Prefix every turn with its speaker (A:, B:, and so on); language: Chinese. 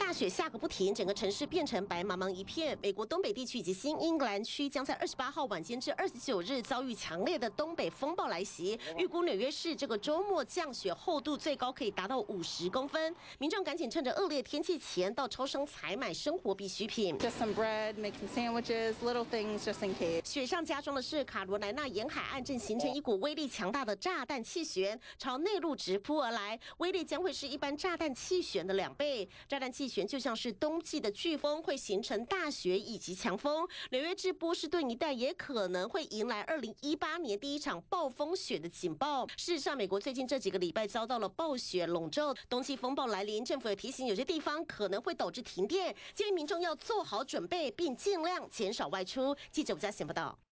A: 大雪下个不停，整个城市变成白茫茫一片。美国东北地区以及新英格兰区将在28号晚间至29日遭遇强烈的东北风暴来袭。预估纽约市这个周末降雪厚度最高可以达到50公分。民众赶紧趁着恶劣天气前到超商采买生活必需品。
B: Just some bread, make some sandwiches, little things just in case.
A: 雪上加霜的是，卡罗来纳沿海岸正形成一股威力强大的炸弹气旋，朝内陆直扑而来，威力将会是一般炸弹气旋的2倍。炸弹气旋就像是冬季的飓风，会形成大雪以及强风。纽约至波士顿一带也可能会迎来2018年第一场暴风雪的警报。事实上，美国最近这几个礼拜遭到了暴雪笼罩，冬季风暴来临，政府也提醒有些地方可能会导致停电，建议民众要做好准备，并尽量减少外出。记者吴嘉贤报道。